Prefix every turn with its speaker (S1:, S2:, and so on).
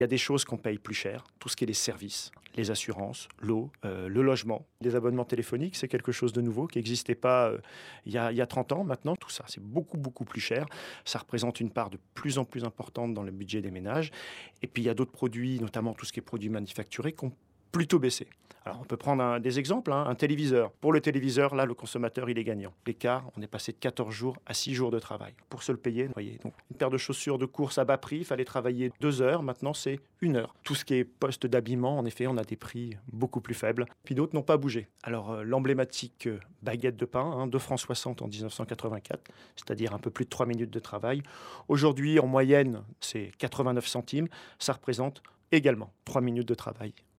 S1: Il y a des choses qu'on paye plus cher, tout ce qui est les services, les assurances, l'eau, le logement. Les abonnements téléphoniques, c'est quelque chose de nouveau qui n'existait pas il y a 30 ans. Maintenant, tout ça, c'est beaucoup, beaucoup plus cher. Ça représente une part de plus en plus importante dans le budget des ménages. Et puis, il y a d'autres produits, notamment tout ce qui est produits manufacturés, qui ont plutôt baissé. Alors, on peut prendre des exemples, un téléviseur. Pour le téléviseur, là, le consommateur, il est gagnant. L'écart, on est passé de 14 jours à 6 jours de travail pour se le payer. Vous voyez, donc, une paire de chaussures de course à bas prix, il fallait travailler 2 heures. Maintenant, c'est 1 heure. Tout ce qui est poste d'habillement, en effet, on a des prix beaucoup plus faibles. Puis d'autres n'ont pas bougé. Alors, l'emblématique baguette de pain, 2 francs 60 en 1984, c'est-à-dire un peu plus de 3 minutes de travail. Aujourd'hui, en moyenne, c'est 89 centimes. Ça représente également 3 minutes de travail.